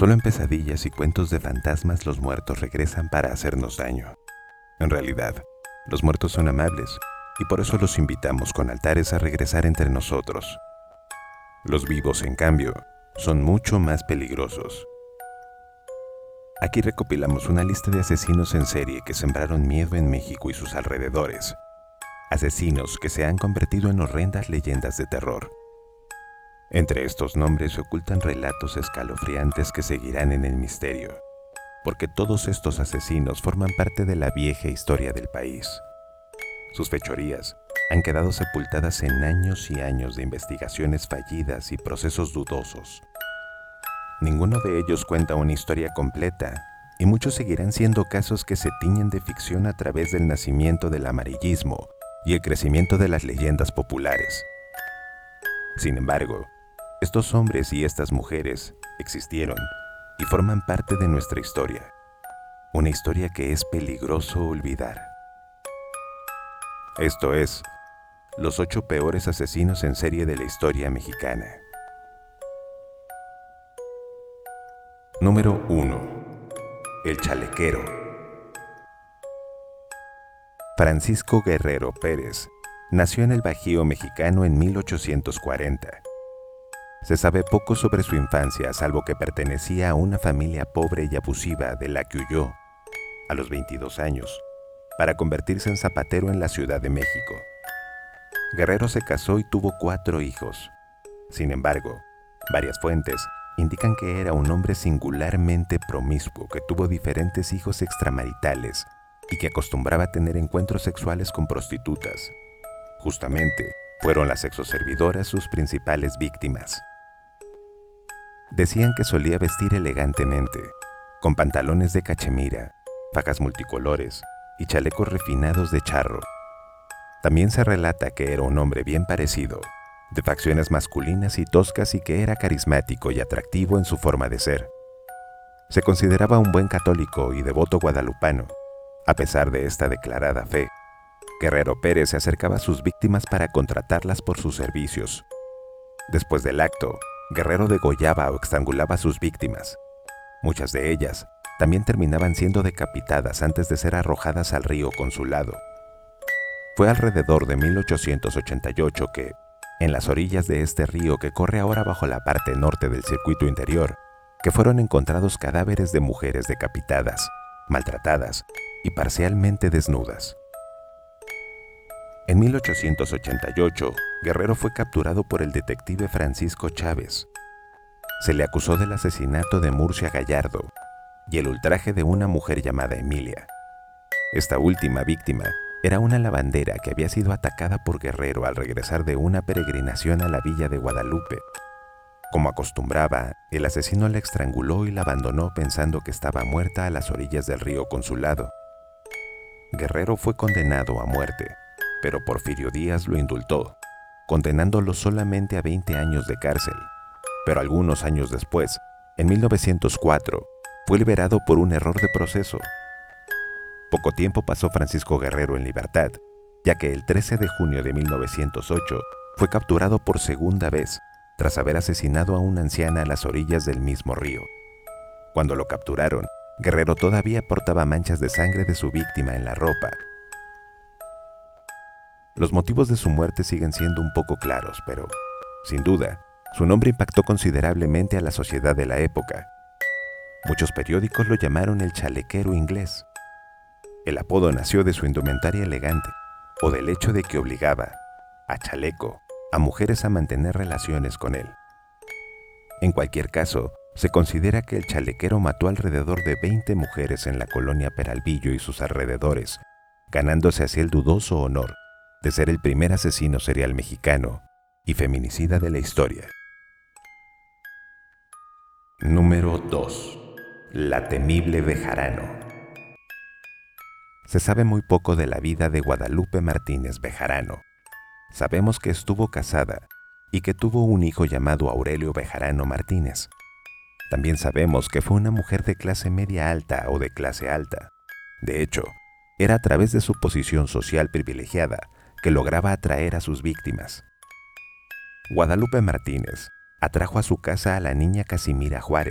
Solo en pesadillas y cuentos de fantasmas los muertos regresan para hacernos daño. En realidad, los muertos son amables y por eso los invitamos con altares a regresar entre nosotros. Los vivos, en cambio, son mucho más peligrosos. Aquí recopilamos una lista de asesinos en serie que sembraron miedo en México y sus alrededores. Asesinos que se han convertido en horrendas leyendas de terror. Entre estos nombres se ocultan relatos escalofriantes que seguirán en el misterio, porque todos estos asesinos forman parte de la vieja historia del país. Sus fechorías han quedado sepultadas en años y años de investigaciones fallidas y procesos dudosos. Ninguno de ellos cuenta una historia completa, y muchos seguirán siendo casos que se tiñen de ficción a través del nacimiento del amarillismo y el crecimiento de las leyendas populares. Sin embargo, estos hombres y estas mujeres existieron y forman parte de nuestra historia, una historia que es peligroso olvidar. Esto es, los 8 peores asesinos en serie de la historia mexicana. Número 1. El Chalequero. Francisco Guerrero Pérez nació en el Bajío mexicano en 1840. Se sabe poco sobre su infancia, salvo que pertenecía a una familia pobre y abusiva de la que huyó, a los 22 años, para convertirse en zapatero en la Ciudad de México. Guerrero se casó y tuvo 4 hijos. Sin embargo, varias fuentes indican que era un hombre singularmente promiscuo que tuvo diferentes hijos extramaritales y que acostumbraba a tener encuentros sexuales con prostitutas. Justamente, fueron las sexoservidoras sus principales víctimas. Decían que solía vestir elegantemente, con pantalones de cachemira, fajas multicolores y chalecos refinados de charro. También se relata que era un hombre bien parecido, de facciones masculinas y toscas, y que era carismático y atractivo en su forma de ser. Se consideraba un buen católico y devoto guadalupano. A pesar de esta declarada fe, Guerrero Pérez se acercaba a sus víctimas para contratarlas por sus servicios. Después del acto, Guerrero degollaba o estrangulaba a sus víctimas. Muchas de ellas también terminaban siendo decapitadas antes de ser arrojadas al río Consulado. Fue alrededor de 1888 que, en las orillas de este río que corre ahora bajo la parte norte del circuito interior, que fueron encontrados cadáveres de mujeres decapitadas, maltratadas y parcialmente desnudas. En 1888, Guerrero fue capturado por el detective Francisco Chávez. Se le acusó del asesinato de Murcia Gallardo y el ultraje de una mujer llamada Emilia. Esta última víctima era una lavandera que había sido atacada por Guerrero al regresar de una peregrinación a la villa de Guadalupe. Como acostumbraba, el asesino la estranguló y la abandonó pensando que estaba muerta a las orillas del río Consulado. Guerrero fue condenado a muerte, pero Porfirio Díaz lo indultó, condenándolo solamente a 20 años de cárcel. Pero algunos años después, en 1904, fue liberado por un error de proceso. Poco tiempo pasó Francisco Guerrero en libertad, ya que el 13 de junio de 1908 fue capturado por segunda vez, tras haber asesinado a una anciana a las orillas del mismo río. Cuando lo capturaron, Guerrero todavía portaba manchas de sangre de su víctima en la ropa. Los motivos de su muerte siguen siendo un poco claros, pero, sin duda, su nombre impactó considerablemente a la sociedad de la época. Muchos periódicos lo llamaron el chalequero inglés. El apodo nació de su indumentaria elegante, o del hecho de que obligaba, a chaleco, a mujeres a mantener relaciones con él. En cualquier caso, se considera que el chalequero mató alrededor de 20 mujeres en la colonia Peralvillo y sus alrededores, ganándose así el dudoso honor de ser el primer asesino serial mexicano y feminicida de la historia. Número 2. La temible Bejarano. Se sabe muy poco de la vida de Guadalupe Martínez Bejarano. Sabemos que estuvo casada y que tuvo un hijo llamado Aurelio Bejarano Martínez. También sabemos que fue una mujer de clase media alta o de clase alta. De hecho, era a través de su posición social privilegiada que lograba atraer a sus víctimas. Guadalupe Martínez atrajo a su casa a la niña Casimira Juárez,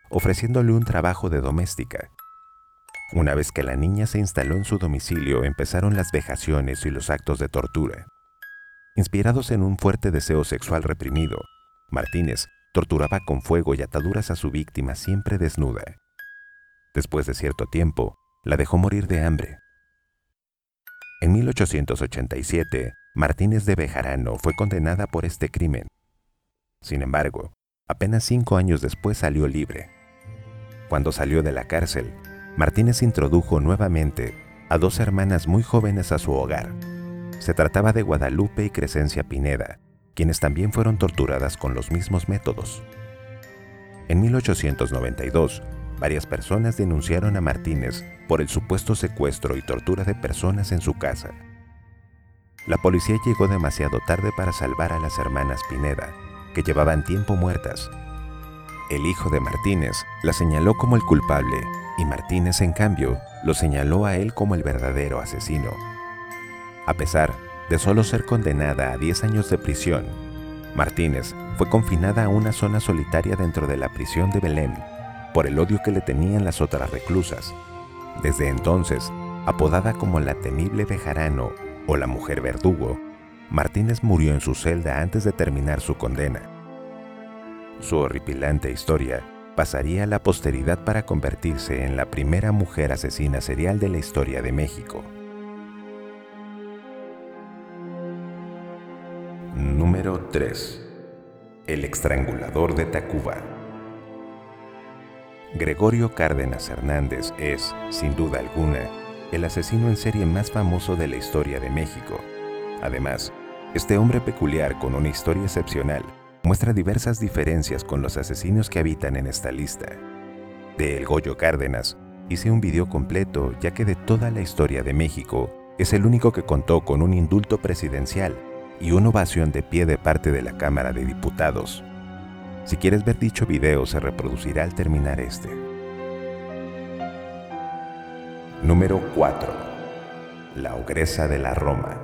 ofreciéndole un trabajo de doméstica. Una vez que la niña se instaló en su domicilio, empezaron las vejaciones y los actos de tortura. Inspirados en un fuerte deseo sexual reprimido, Martínez torturaba con fuego y ataduras a su víctima siempre desnuda. Después de cierto tiempo, la dejó morir de hambre. En 1887, Martínez de Bejarano fue condenada por este crimen. Sin embargo, apenas 5 años después salió libre. Cuando salió de la cárcel, Martínez introdujo nuevamente a 2 hermanas muy jóvenes a su hogar. Se trataba de Guadalupe y Crescencia Pineda, quienes también fueron torturadas con los mismos métodos. En 1892, varias personas denunciaron a Martínez por el supuesto secuestro y tortura de personas en su casa. La policía llegó demasiado tarde para salvar a las hermanas Pineda, que llevaban tiempo muertas. El hijo de Martínez la señaló como el culpable y Martínez, en cambio, lo señaló a él como el verdadero asesino. A pesar de solo ser condenada a 10 años de prisión, Martínez fue confinada a una zona solitaria dentro de la prisión de Belém por el odio que le tenían las otras reclusas. Desde entonces, apodada como la temible Bejarano o la mujer verdugo, Martínez murió en su celda antes de terminar su condena. Su horripilante historia pasaría a la posteridad para convertirse en la primera mujer asesina serial de la historia de México. Número 3. El estrangulador de Tacuba. Gregorio Cárdenas Hernández es, sin duda alguna, el asesino en serie más famoso de la historia de México. Además, este hombre peculiar con una historia excepcional muestra diversas diferencias con los asesinos que habitan en esta lista. De El Goyo Cárdenas hice un video completo, ya que de toda la historia de México es el único que contó con un indulto presidencial y una ovación de pie de parte de la Cámara de Diputados. Si quieres ver dicho video, se reproducirá al terminar este. Número 4. La ogresa de la Roma.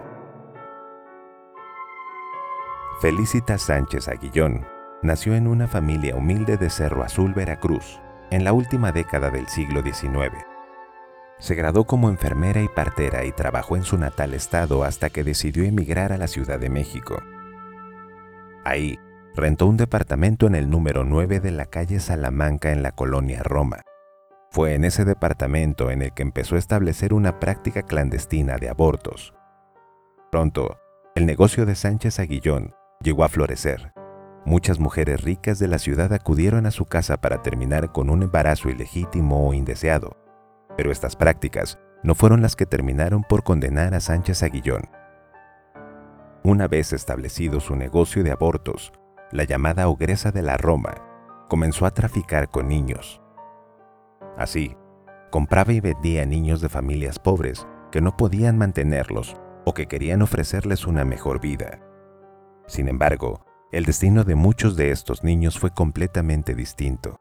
Felicitas Sánchez Aguillón nació en una familia humilde de Cerro Azul, Veracruz, en la última década del siglo XIX. Se graduó como enfermera y partera y trabajó en su natal estado hasta que decidió emigrar a la Ciudad de México. Ahí, rentó un departamento en el número 9 de la calle Salamanca en la colonia Roma. Fue en ese departamento en el que empezó a establecer una práctica clandestina de abortos. Pronto, el negocio de Sánchez Aguillón llegó a florecer. Muchas mujeres ricas de la ciudad acudieron a su casa para terminar con un embarazo ilegítimo o indeseado. Pero estas prácticas no fueron las que terminaron por condenar a Sánchez Aguillón. Una vez establecido su negocio de abortos, la llamada ogresa de la Roma comenzó a traficar con niños. Así, compraba y vendía niños de familias pobres que no podían mantenerlos o que querían ofrecerles una mejor vida. Sin embargo, el destino de muchos de estos niños fue completamente distinto.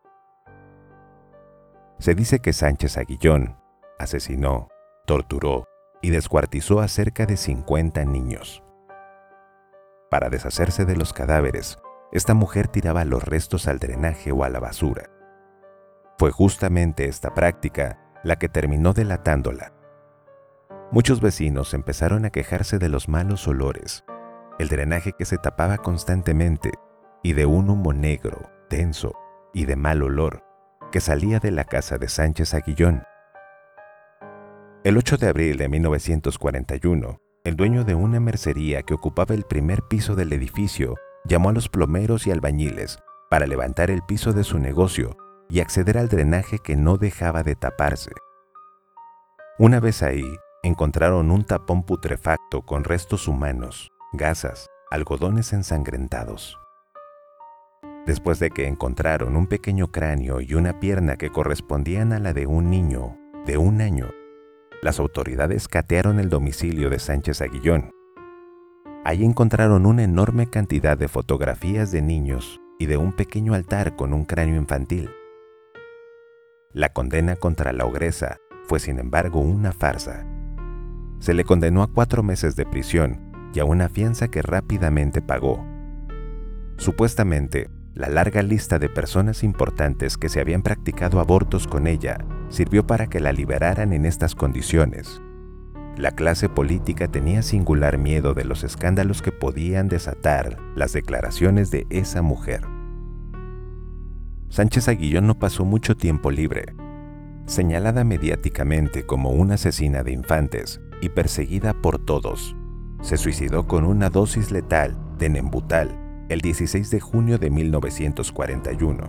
Se dice que Sánchez Aguillón asesinó, torturó y descuartizó a cerca de 50 niños. Para deshacerse de los cadáveres, esta mujer tiraba los restos al drenaje o a la basura. Fue justamente esta práctica la que terminó delatándola. Muchos vecinos empezaron a quejarse de los malos olores, el drenaje que se tapaba constantemente y de un humo negro, denso y de mal olor que salía de la casa de Sánchez Aguillón. El 8 de abril de 1941, el dueño de una mercería que ocupaba el primer piso del edificio llamó a los plomeros y albañiles para levantar el piso de su negocio y acceder al drenaje que no dejaba de taparse. Una vez ahí, encontraron un tapón putrefacto con restos humanos, gasas, algodones ensangrentados. Después de que encontraron un pequeño cráneo y una pierna que correspondían a la de un niño de 1 año, las autoridades catearon el domicilio de Sánchez Aguillón. Ahí encontraron una enorme cantidad de fotografías de niños y de un pequeño altar con un cráneo infantil. La condena contra la ogresa fue, sin embargo, una farsa. Se le condenó a 4 meses de prisión y a una fianza que rápidamente pagó. Supuestamente, La larga lista de personas importantes que se habían practicado abortos con ella sirvió para que la liberaran en estas condiciones. La clase política tenía singular miedo de los escándalos que podían desatar las declaraciones de esa mujer. Sánchez Aguillón no pasó mucho tiempo libre. Señalada mediáticamente como una asesina de infantes y perseguida por todos, se suicidó con una dosis letal de Nembutal el 16 de junio de 1941.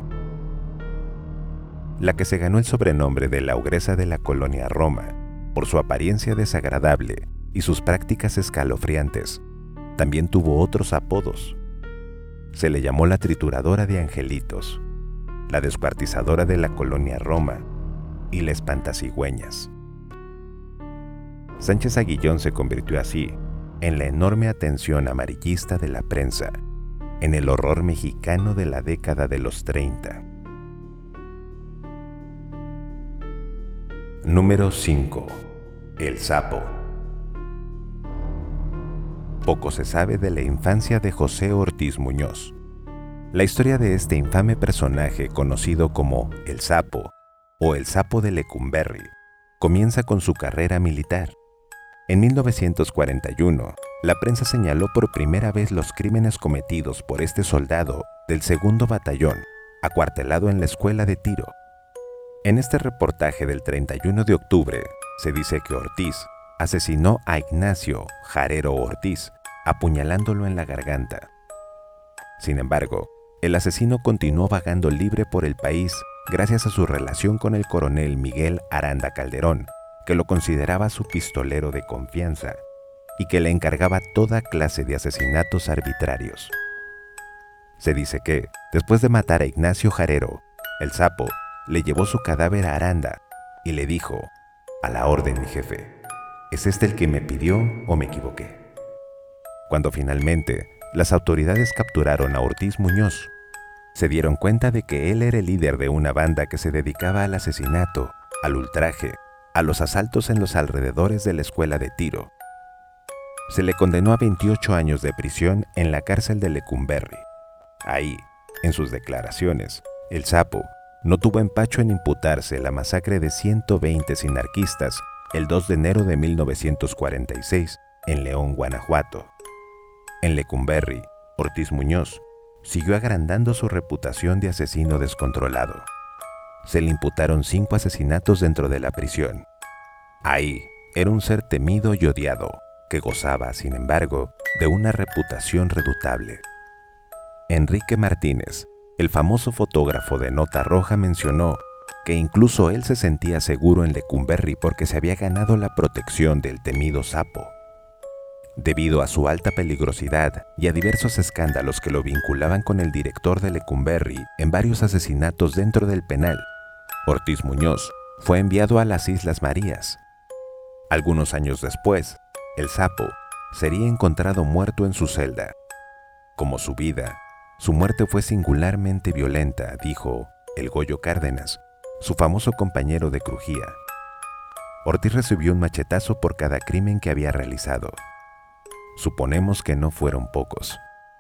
La que se ganó el sobrenombre de la ogresa de la colonia Roma, por su apariencia desagradable y sus prácticas escalofriantes, también tuvo otros apodos. Se le llamó la trituradora de angelitos, la descuartizadora de la colonia Roma y la espantacigüeñas. Sánchez Aguillón se convirtió así en la enorme atención amarillista de la prensa, en el horror mexicano de la década de los 30. Número 5. El Sapo. Poco se sabe de la infancia de José Ortiz Muñoz. La historia de este infame personaje, conocido como El Sapo o El Sapo de Lecumberri, comienza con su carrera militar. En 1941, la prensa señaló por primera vez los crímenes cometidos por este soldado del 2º Batallón, acuartelado en la escuela de tiro. En este reportaje del 31 de octubre, se dice que Ortiz asesinó a Ignacio Jarero Ortiz, apuñalándolo en la garganta. Sin embargo, el asesino continuó vagando libre por el país gracias a su relación con el coronel Miguel Aranda Calderón, que lo consideraba su pistolero de confianza y que le encargaba toda clase de asesinatos arbitrarios. Se dice que, después de matar a Ignacio Jarero, el Sapo le llevó su cadáver a Aranda y le dijo: «A la orden, mi jefe, ¿es este el que me pidió o me equivoqué?». Cuando finalmente las autoridades capturaron a Ortiz Muñoz, se dieron cuenta de que él era el líder de una banda que se dedicaba al asesinato, al ultraje, a los asaltos en los alrededores de la escuela de tiro. Se le condenó a 28 años de prisión en la cárcel de Lecumberri. Ahí, en sus declaraciones, el Sapo no tuvo empacho en imputarse la masacre de 120 sinarquistas el 2 de enero de 1946 en León, Guanajuato. En Lecumberri, Ortiz Muñoz siguió agrandando su reputación de asesino descontrolado. Se le imputaron 5 asesinatos dentro de la prisión. Ahí era un ser temido y odiado, que gozaba, sin embargo, de una reputación redutable. Enrique Martínez, el famoso fotógrafo de Nota Roja, mencionó que incluso él se sentía seguro en Lecumberri porque se había ganado la protección del temido Sapo. Debido a su alta peligrosidad y a diversos escándalos que lo vinculaban con el director de Lecumberri en varios asesinatos dentro del penal, Ortiz Muñoz fue enviado a las Islas Marías. Algunos años después, el Sapo sería encontrado muerto en su celda. Como su vida, su muerte fue singularmente violenta, dijo el Goyo Cárdenas, su famoso compañero de crujía. Ortiz recibió un machetazo por cada crimen que había realizado. Suponemos que no fueron pocos.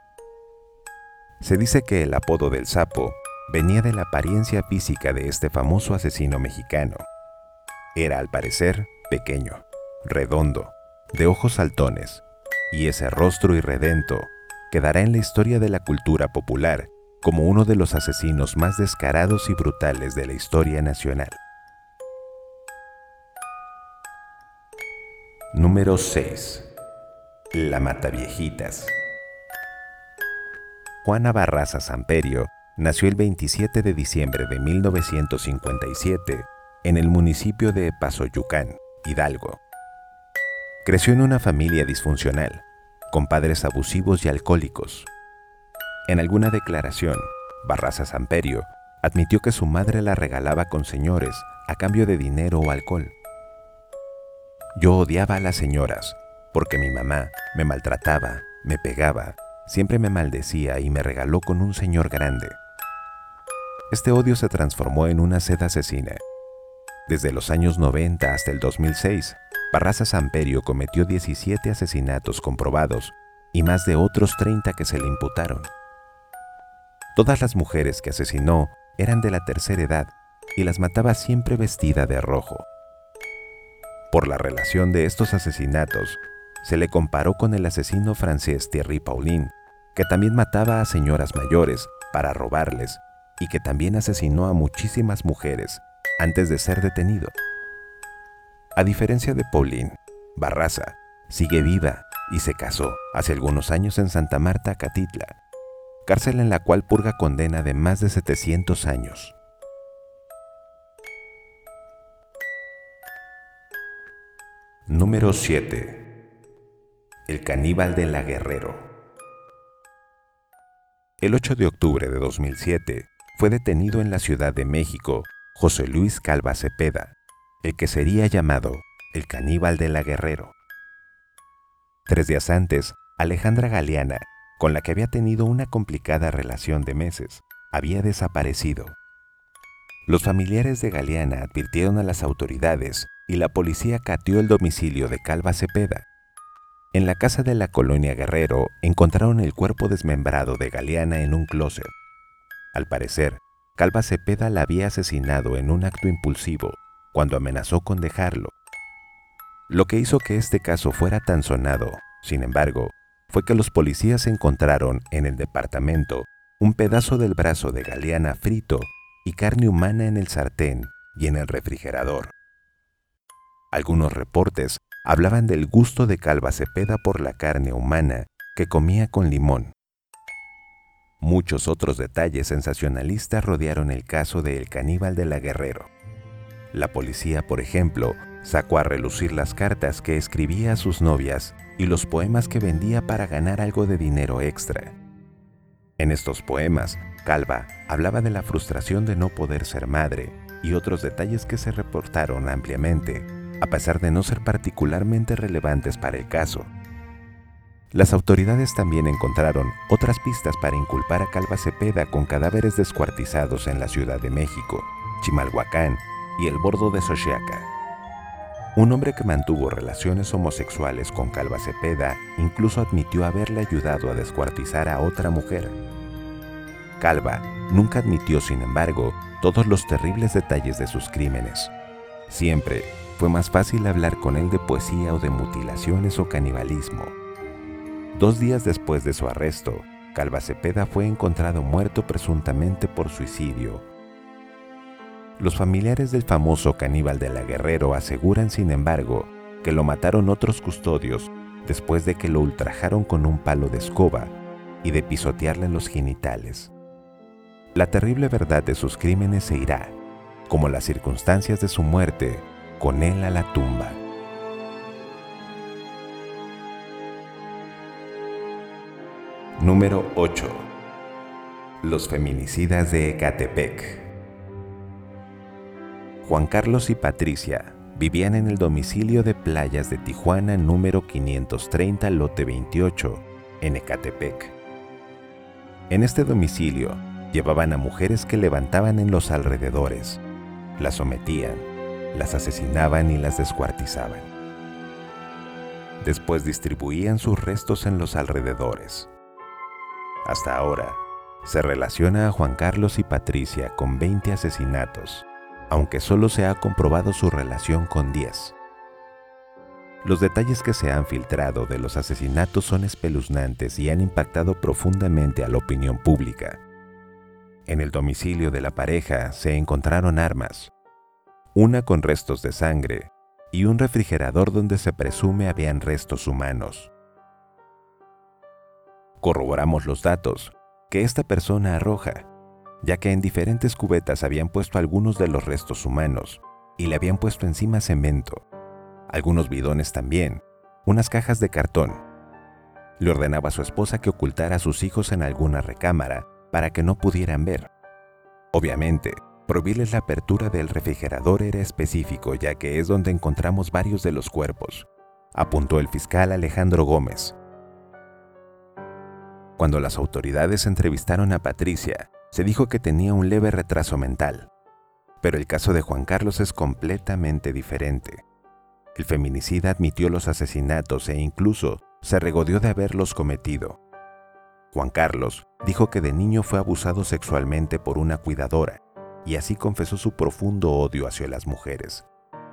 Se dice que el apodo del Sapo venía de la apariencia física de este famoso asesino mexicano. Era, al parecer, pequeño, redondo, de ojos saltones, y ese rostro irredento quedará en la historia de la cultura popular como uno de los asesinos más descarados y brutales de la historia nacional. Número 6. La Mataviejitas. Juana Barraza Samperio nació el 27 de diciembre de 1957 en el municipio de Pasoyucán, Hidalgo. Creció en una familia disfuncional, con padres abusivos y alcohólicos. En alguna declaración, Barraza Samperio admitió que su madre la regalaba con señores a cambio de dinero o alcohol. Yo odiaba a las señoras, porque mi mamá me maltrataba, me pegaba, siempre me maldecía y me regaló con un señor grande. Este odio se transformó en una sed asesina. Desde los años 90 hasta el 2006, Barraza Samperio cometió 17 asesinatos comprobados y más de otros 30 que se le imputaron. Todas las mujeres que asesinó eran de la tercera edad y las mataba siempre vestida de rojo. Por la relación de estos asesinatos, se le comparó con el asesino francés Thierry Paulin, que también mataba a señoras mayores para robarles y que también asesinó a muchísimas mujeres antes de ser detenido. A diferencia de Paulin, Barraza sigue viva y se casó hace algunos años en Santa Marta, Catitla, cárcel en la cual purga condena de más de 700 años. Número 7. El caníbal de la Guerrero. El 8 de octubre de 2007 fue detenido en la Ciudad de México José Luis Calva Cepeda, el que sería llamado el caníbal de la Guerrero. 3 días antes, Alejandra Galeana, con la que había tenido una complicada relación de meses, había desaparecido. Los familiares de Galeana advirtieron a las autoridades y la policía cateó el domicilio de Calva Cepeda. En la casa de la colonia Guerrero encontraron el cuerpo desmembrado de Galeana en un closet. Al parecer, Calva Cepeda la había asesinado en un acto impulsivo cuando amenazó con dejarlo. Lo que hizo que este caso fuera tan sonado, sin embargo, fue que los policías encontraron en el departamento un pedazo del brazo de Galeana frito y carne humana en el sartén y en el refrigerador. Algunos reportes hablaban del gusto de Calva Cepeda por la carne humana que comía con limón. Muchos otros detalles sensacionalistas rodearon el caso de El Caníbal de la Guerrero. La policía, por ejemplo, sacó a relucir las cartas que escribía a sus novias y los poemas que vendía para ganar algo de dinero extra. En estos poemas, Calva hablaba de la frustración de no poder ser madre y otros detalles que se reportaron ampliamente, a pesar de no ser particularmente relevantes para el caso. Las autoridades también encontraron otras pistas para inculpar a Calva Cepeda con cadáveres descuartizados en la Ciudad de México, Chimalhuacán y el Bordo de Xochiaca. Un hombre que mantuvo relaciones homosexuales con Calva Cepeda incluso admitió haberle ayudado a descuartizar a otra mujer. Calva nunca admitió, sin embargo, todos los terribles detalles de sus crímenes. Siempre fue más fácil hablar con él de poesía o de mutilaciones o canibalismo. 2 días después de su arresto, Calva Cepeda fue encontrado muerto presuntamente por suicidio. Los familiares del famoso caníbal de la Guerrero aseguran, sin embargo, que lo mataron otros custodios después de que lo ultrajaron con un palo de escoba y de pisotearle los genitales. La terrible verdad de sus crímenes se irá, como las circunstancias de su muerte, con él a la tumba. Número 8. Los feminicidas de Ecatepec. Juan Carlos y Patricia vivían en el domicilio de Playas de Tijuana número 530, lote 28, en Ecatepec. En este domicilio llevaban a mujeres que levantaban en los alrededores, las sometían, las asesinaban y las descuartizaban. Después distribuían sus restos en los alrededores. Hasta ahora, se relaciona a Juan Carlos y Patricia con 20 asesinatos, aunque solo se ha comprobado su relación con 10. Los detalles que se han filtrado de los asesinatos son espeluznantes y han impactado profundamente a la opinión pública. En el domicilio de la pareja se encontraron armas, una con restos de sangre y un refrigerador donde se presume habían restos humanos. Corroboramos los datos que esta persona arroja, ya que en diferentes cubetas habían puesto algunos de los restos humanos y le habían puesto encima cemento, algunos bidones también, unas cajas de cartón. Le ordenaba a su esposa que ocultara a sus hijos en alguna recámara para que no pudieran ver. Obviamente, prohibirles la apertura del refrigerador era específico, ya que es donde encontramos varios de los cuerpos, apuntó el fiscal Alejandro Gómez. Cuando las autoridades entrevistaron a Patricia, se dijo que tenía un leve retraso mental, pero el caso de Juan Carlos es completamente diferente. El feminicida admitió los asesinatos e incluso se regodeó de haberlos cometido. Juan Carlos dijo que de niño fue abusado sexualmente por una cuidadora y así confesó su profundo odio hacia las mujeres.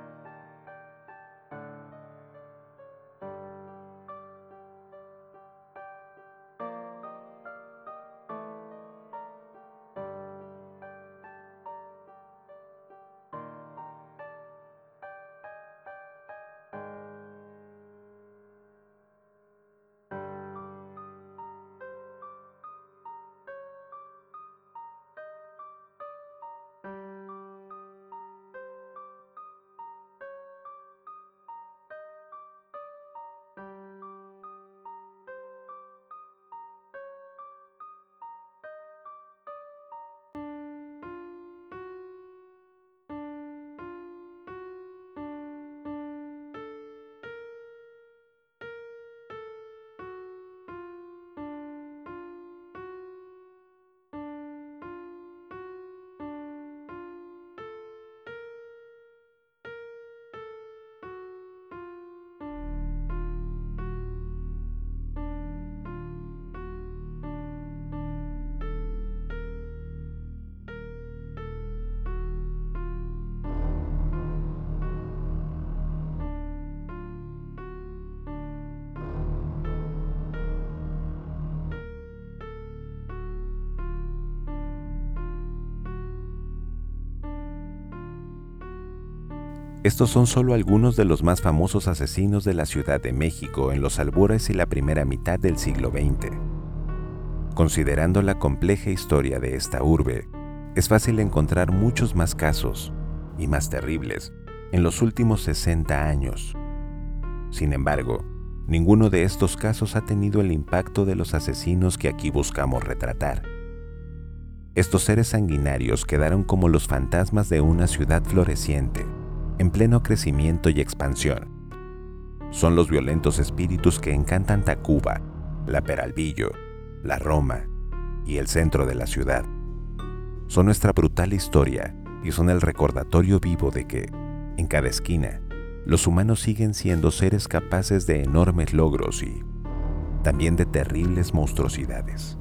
Estos son solo algunos de los más famosos asesinos de la Ciudad de México en los albores y la primera mitad del siglo XX. Considerando la compleja historia de esta urbe, es fácil encontrar muchos más casos, y más terribles, en los últimos 60 años. Sin embargo, ninguno de estos casos ha tenido el impacto de los asesinos que aquí buscamos retratar. Estos seres sanguinarios quedaron como los fantasmas de una ciudad floreciente, en pleno crecimiento y expansión. Son los violentos espíritus que encantan Tacuba, la Peralvillo, la Roma y el centro de la ciudad. Son nuestra brutal historia y son el recordatorio vivo de que, en cada esquina, los humanos siguen siendo seres capaces de enormes logros y también de terribles monstruosidades.